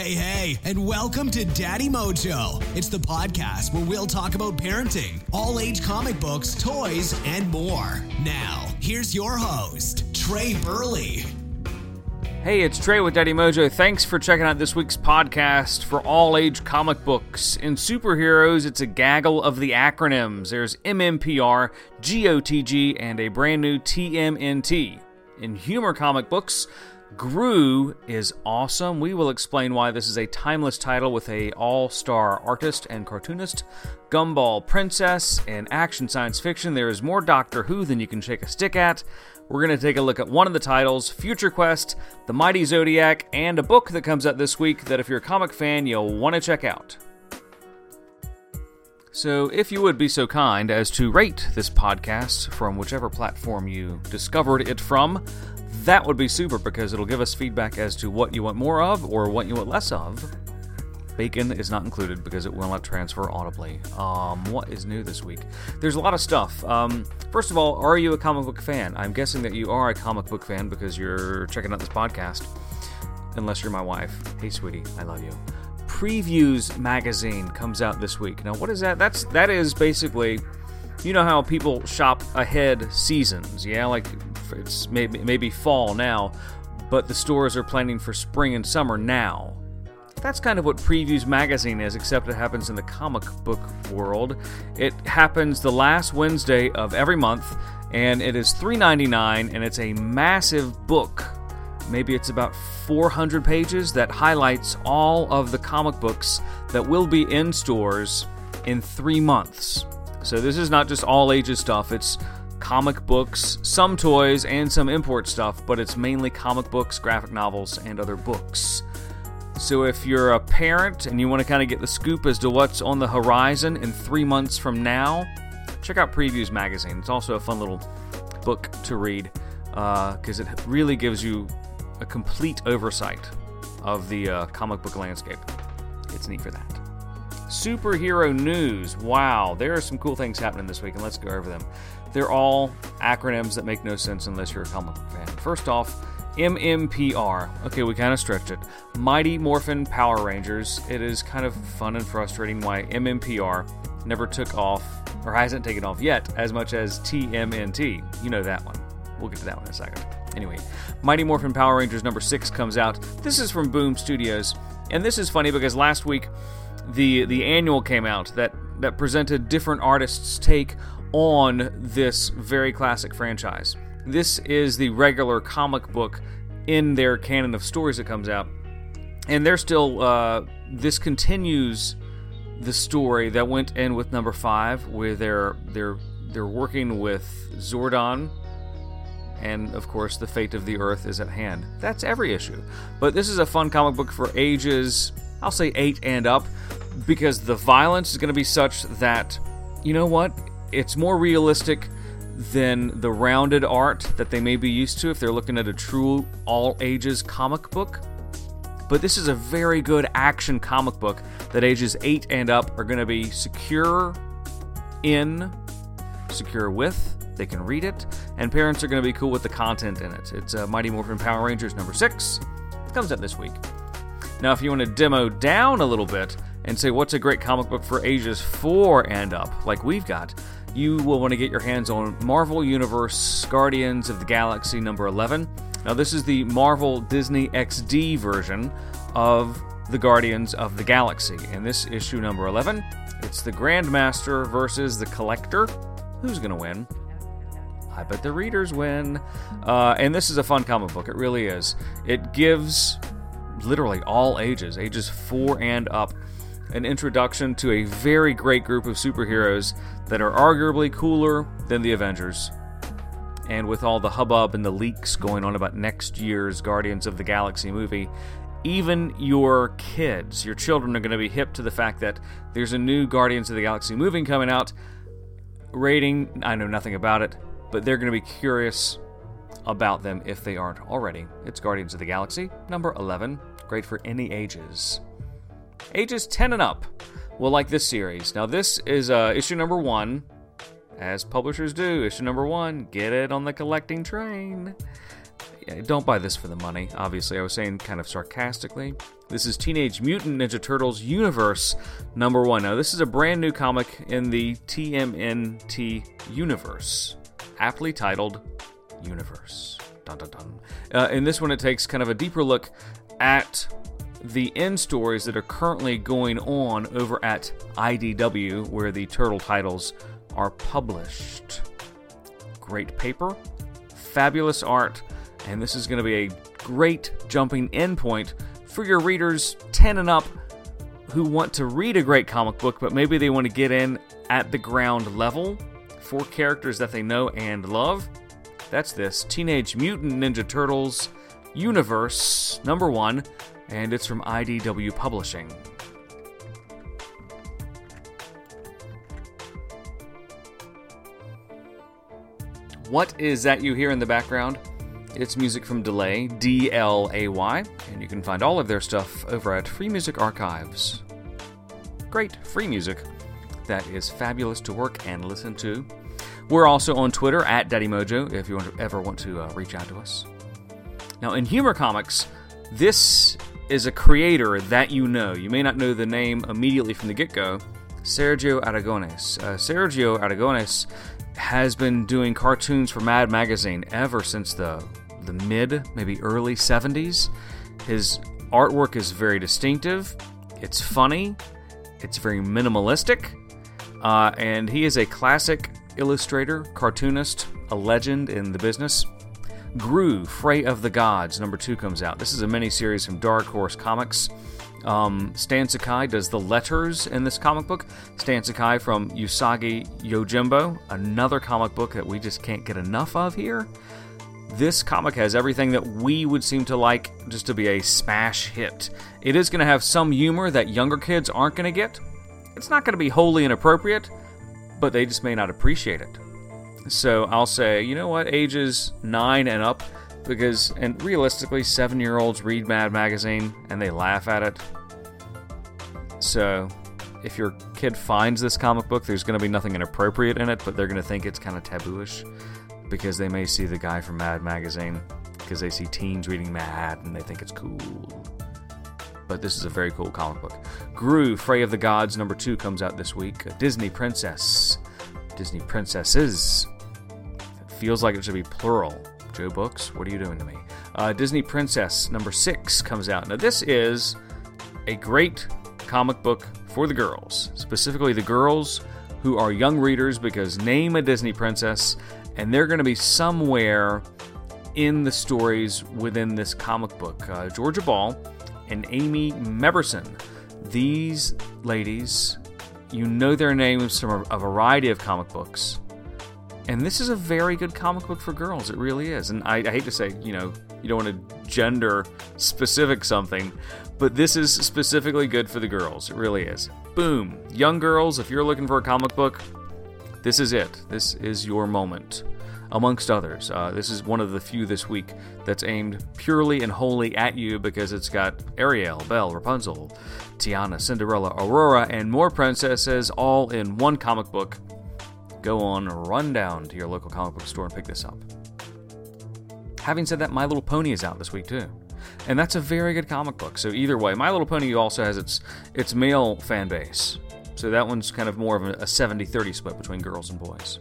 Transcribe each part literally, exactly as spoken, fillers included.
Hey, hey, and welcome to Daddy Mojo. It's the podcast where we'll talk about parenting, all-age comic books, toys, and more. Now, here's your host, Trey Burley. Hey, it's Trey with Daddy Mojo. Thanks for checking out this week's podcast for all-age comic books. In superheroes, it's a gaggle of the acronyms. There's M M P R, G O T G, and a brand new T M N T. In humor comic books, Gru is awesome. We will explain why this is a timeless title with a all-star artist and cartoonist. Gumball Princess. In action science fiction, there is more Doctor Who than you can shake a stick at. We're going to take a look at one of the titles, Future Quest, The Mighty Zodiac, and a book that comes out this week that if you're a comic fan, you'll want to check out. So if you would be so kind as to rate this podcast from whichever platform you discovered it from, that would be super because it'll give us feedback as to what you want more of or what you want less of. Bacon is not included because it will not transfer audibly. Um, what is new this week? There's a lot of stuff. Um, first of all, are you a comic book fan? I'm guessing that you are a comic book fan because you're checking out this podcast. Unless you're my wife. Hey, sweetie, I love you. Previews magazine comes out this week. Now, what is that? That's that is basically, you know how people shop ahead seasons, yeah? Like it's maybe maybe fall now, but the stores are planning for spring and summer now. That's kind of what Previews magazine is, except it happens in the comic book world. It happens the last Wednesday of every month, and it is three dollars and ninety-nine cents, and it's a massive book. Maybe it's about four hundred pages that highlights all of the comic books that will be in stores in three months. So this is not just all ages stuff, it's comic books, some toys, and some import stuff, but it's mainly comic books, graphic novels, and other books. So if you're a parent and you want to kind of get the scoop as to what's on the horizon in three months from now, check out Previews magazine. It's also a fun little book to read because uh, it really gives you a complete oversight of the uh, comic book landscape. It's neat for that. Superhero news. Wow, there are some cool things happening this week, and let's go over them. They're all acronyms that make no sense unless you're a comic book fan. First off, M M P R. Okay, we kind of stretched it. Mighty Morphin Power Rangers. It is kind of fun and frustrating why M M P R never took off, or hasn't taken off yet, as much as T M N T. You know that one. We'll get to that one in a second. Anyway, Mighty Morphin Power Rangers number six comes out. This is from Boom Studios, and this is funny because last week the the annual came out that, that presented different artists' take on this very classic franchise. This is the regular comic book in their canon of stories that comes out. And they're still, uh, this continues the story that went in with number five, where they're, they're, they're working with Zordon, and of course the fate of the Earth is at hand. That's every issue. But this is a fun comic book for ages, I'll say eight and up, because the violence is going to be such that, you know what, it's more realistic than the rounded art that they may be used to if they're looking at a true all-ages comic book. But this is a very good action comic book that ages eight and up are going to be secure in, secure with, they can read it, and parents are going to be cool with the content in it. It's uh, Mighty Morphin Power Rangers number six. It comes out this week. Now, if you want to demo down a little bit and say what's a great comic book for ages four and up, like we've got, you will want to get your hands on Marvel Universe Guardians of the Galaxy number eleven. Now, this is the Marvel Disney X D version of the Guardians of the Galaxy. In this issue number eleven, it's the Grandmaster versus the Collector. Who's going to win? I bet the readers win. Uh, and this is a fun comic book. It really is. It gives literally all ages, ages four and up, an introduction to a very great group of superheroes that are arguably cooler than the Avengers. And with all the hubbub and the leaks going on about next year's Guardians of the Galaxy movie, even your kids, your children are going to be hip to the fact that there's a new Guardians of the Galaxy movie coming out. Rating, I know nothing about it, but they're going to be curious about them if they aren't already. It's Guardians of the Galaxy, number eleven. Great for any ages. Ages ten and up will like this series. Now, this is uh, issue number one. As publishers do, issue number one, get it on the collecting train. don't buy this for the money, obviously. I was saying kind of sarcastically. This is Teenage Mutant Ninja Turtles Universe number one. Now, this is a brand new comic in the T M N T universe, aptly titled Universe. Dun, dun, dun. Uh, in this one, it takes kind of a deeper look at the end stories that are currently going on over at I D W, where the Turtle titles are published. Great paper, fabulous art, and this is going to be a great jumping in point for your readers ten and up who want to read a great comic book, but maybe they want to get in at the ground level for characters that they know and love. That's this Teenage Mutant Ninja Turtles Universe number one, and it's from I D W Publishing. What is that you hear in the background? It's music from Delay, D L A Y, and you can find all of their stuff over at Free Music Archives. Great free music that is fabulous to work and listen to. We're also on Twitter at Daddy Mojo if you want to, ever want to uh, reach out to us. Now, in Humor Comics, this is a creator that you know. You may not know the name immediately from the get-go. Sergio Aragones. Uh, Sergio Aragones has been doing cartoons for Mad Magazine ever since the the mid, maybe early seventies. His artwork is very distinctive. It's funny. It's very minimalistic. Uh, and he is a classic illustrator, cartoonist, a legend in the business. Gru, Fray of the Gods, number two comes out. This is a miniseries from Dark Horse Comics. Um, Stan Sakai does the letters in this comic book. Stan Sakai from Usagi Yojimbo, another comic book that we just can't get enough of here. This comic has everything that we would seem to like just to be a smash hit. It is going to have some humor that younger kids aren't going to get. It's not going to be wholly inappropriate, but they just may not appreciate it. So I'll say, you know what, ages nine and up, because, and realistically, seven-year-olds read Mad Magazine, and they laugh at it. So, if your kid finds this comic book, there's going to be nothing inappropriate in it, but they're going to think it's kind of tabooish, because they may see the guy from Mad Magazine, because they see teens reading Mad, and they think it's cool. But this is a very cool comic book. Gru, Fray of the Gods, number two, comes out this week. A Disney Princess. Disney Princesses. It feels like it should be plural. Joe Books, what are you doing to me? Uh, Disney Princess, number six, comes out. Now, this is a great comic book for the girls. Specifically, the girls who are young readers, because name a Disney princess, and they're going to be somewhere in the stories within this comic book. Uh, Georgia Ball and Amy Meberson. These ladies, you know their names from a variety of comic books. And this is a very good comic book for girls. It really is. And I, I hate to say, you know, you don't want to gender specific something, but this is specifically good for the girls. It really is. Boom. Young girls, if you're looking for a comic book, this is it. This is your moment. Amongst others. Uh, this is one of the few this week that's aimed purely and wholly at you, because it's got Ariel, Belle, Rapunzel, Tiana, Cinderella, Aurora, and more princesses all in one comic book. Go on, run down to your local comic book store and pick this up. Having said that, My Little Pony is out this week too. And that's a very good comic book. So either way, My Little Pony also has its its male fan base. So that one's kind of more of a seventy thirty split between girls and boys.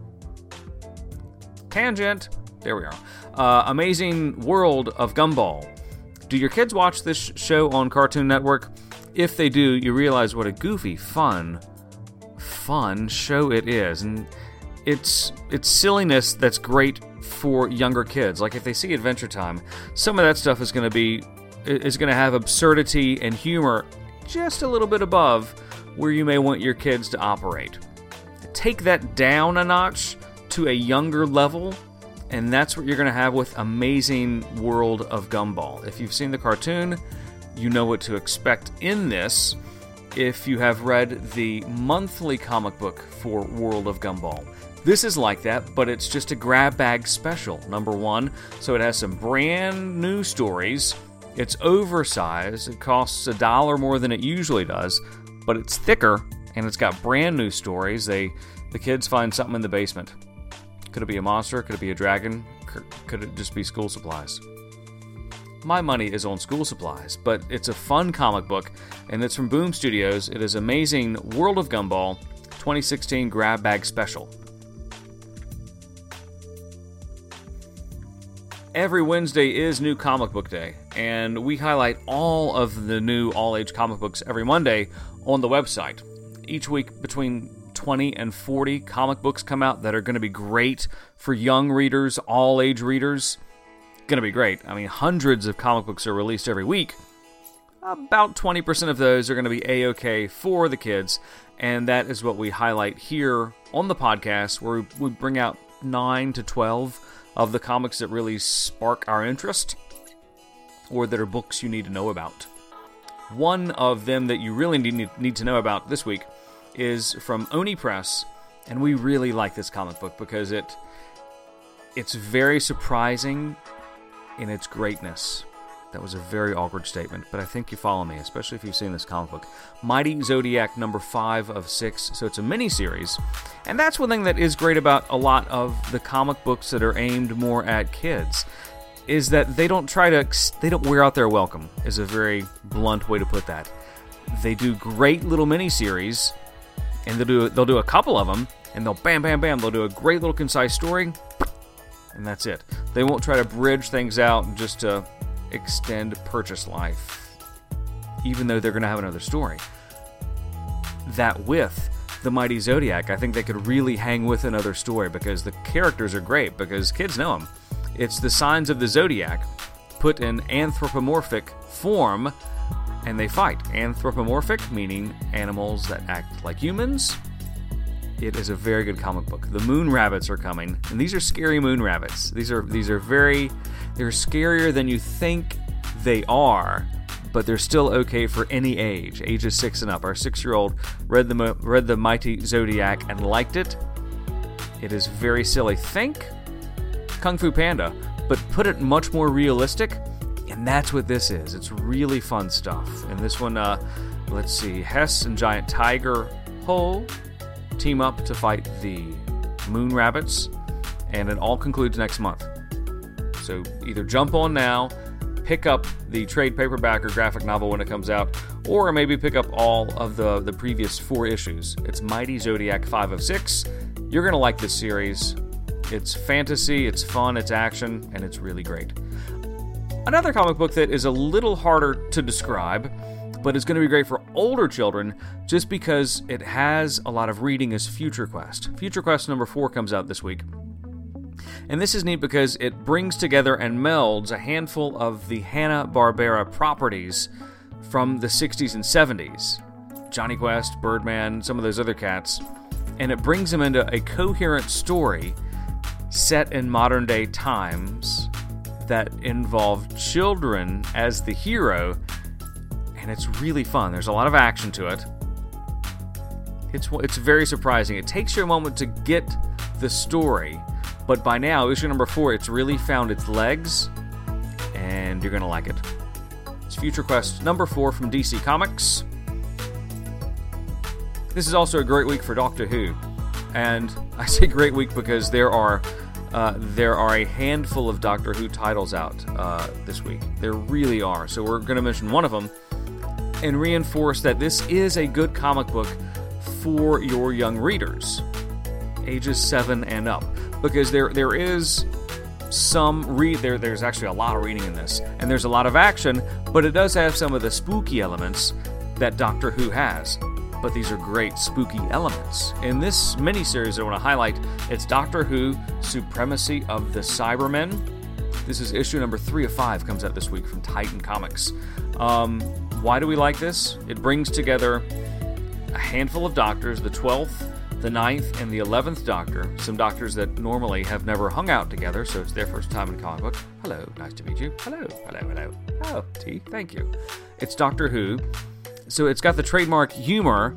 Tangent. There we are. Uh, Amazing World of Gumball. Do your kids watch this show on Cartoon Network? If they do, you realize what a goofy, fun, fun show it is. And it's it's silliness that's great for younger kids. Like if they see Adventure Time, some of that stuff is going to be is going to have absurdity and humor just a little bit above where you may want your kids to operate. Take that down a notch to a younger level, and that's what you're going to have with Amazing World of Gumball. If you've seen the cartoon, you know what to expect in this. If you have read the monthly comic book for World of Gumball, this is like that, but it's just a grab bag special, number one. So it has some brand new stories. It's oversized. It costs a dollar more than it usually does, but it's thicker, and it's got brand new stories. They, the kids find something in the basement, Could it be a monster? Could it be a dragon? Could it just be school supplies? My money is on school supplies, but it's a fun comic book, and it's from Boom Studios. It is Amazing World of Gumball twenty sixteen Grab Bag Special. Every Wednesday is New Comic Book Day, and we highlight all of the new all-age comic books every Monday on the website. Each week, between twenty and forty comic books come out that are going to be great for young readers, all-age readers. Going to be great. I mean, hundreds of comic books are released every week. About twenty percent of those are going to be A-OK for the kids, and that is what we highlight here on the podcast, where we bring out nine to twelve of the comics that really spark our interest, or that are books you need to know about. One of them that you really need, need to know about this week is from Oni Press, and we really like this comic book because it it's very surprising in its greatness. That was a very awkward statement, but I think you follow me, especially if you've seen this comic book. Mighty Zodiac number five of six, so it's a mini-series. And that's one thing that is great about a lot of the comic books that are aimed more at kids, is that they don't try to, they don't wear out their welcome, is a very blunt way to put that. They do great little mini-series, and they'll do, they'll do a couple of them, and they'll bam, bam, bam, they'll do a great little concise story, and that's it. They won't try to bridge things out just to extend purchase life, even though they're going to have another story. That with the Mighty Zodiac, I think they could really hang with another story because the characters are great, because kids know them. It's the signs of the Zodiac put in anthropomorphic form, and they fight. Anthropomorphic, meaning animals that act like humans. It is a very good comic book. The Moon Rabbits are coming, and these are scary Moon Rabbits. These are these are very, they're scarier than you think they are, but they're still okay for any age, ages six and up. Our six-year-old read the read the Mighty Zodiac and liked it. It is very silly. Think Kung Fu Panda, but put it much more realistic, and that's what this is. It's really fun stuff. And this one, uh, let's see, Hess and Giant Tiger Ho team up to fight the Moon Rabbits, and it all concludes next month. So either jump on now, pick up the trade paperback or graphic novel when it comes out, or maybe pick up all of the, the previous four issues. It's Mighty Zodiac five of six. You're going to like this series. It's fantasy, it's fun, it's action, and it's really great. Another comic book that is a little harder to describe, but it's going to be great for older children just because it has a lot of reading, is Future Quest. Future Quest number four comes out this week. And this is neat because it brings together and melds a handful of the Hanna-Barbera properties from the sixties and seventies. Johnny Quest, Birdman, some of those other cats. And it brings them into a coherent story set in modern-day times that involve children as the hero. And it's really fun. There's a lot of action to it. It's it's very surprising. It takes you a moment to get the story, but by now, issue number four, it's really found its legs, and you're going to like it. It's Future Quest number four from D C Comics. This is also a great week for Doctor Who, and I say great week because there are uh, there are a handful of Doctor Who titles out uh, this week. There really are. So we're going to mention one of them and reinforce that this is a good comic book for your young readers, ages seven and up, because there there is some read there. There's actually a lot of reading in this, and there's a lot of action, but it does have some of the spooky elements that Doctor Who has. But these are great spooky elements. In this miniseries I want to highlight, it's Doctor Who: Supremacy of the Cybermen. This is issue number three of five, comes out this week from Titan Comics. Um, why do we like this? It brings together a handful of doctors, the twelfth, the ninth, and the eleventh Doctor. Some doctors that normally have never hung out together, so it's their first time in a comic book. Hello, nice to meet you. Hello, hello, hello. Oh, T, thank you. It's Doctor Who. So it's got the trademark humor,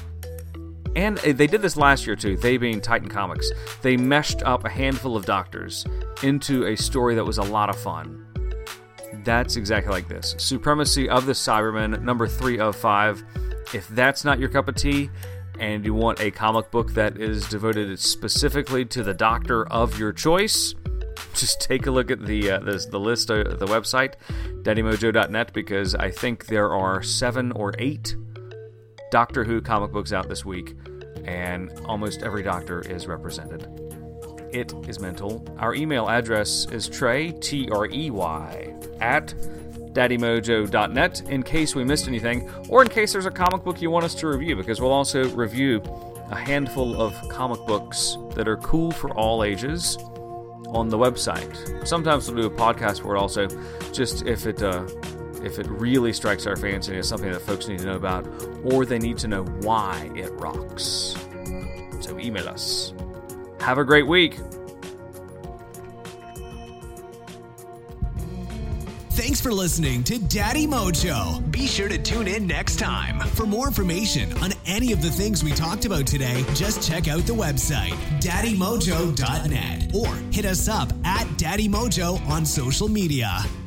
and they did this last year too, they being Titan Comics. They meshed up a handful of doctors into a story that was a lot of fun. That's exactly like this. Supremacy of the Cybermen, number three of five. If that's not your cup of tea, and you want a comic book that is devoted specifically to the doctor of your choice, just take a look at the uh, the, the list of the website, daddy mojo dot net, because I think there are seven or eight Doctor Who comic books out this week, and almost every doctor is represented. It is mental. Our email address is Trey, T R E Y, at daddy mojo dot net, in case we missed anything, or in case there's a comic book you want us to review, because we'll also review a handful of comic books that are cool for all ages on the website. Sometimes we'll do a podcast for it also, just if it uh, if it really strikes our fancy and it's something that folks need to know about, or they need to know why it rocks. So email us. Have a great week. Thanks for listening to Daddy Mojo. Be sure to tune in next time. For more information on any of the things we talked about today, just check out the website, daddy mojo dot net, or hit us up at Daddy Mojo on social media.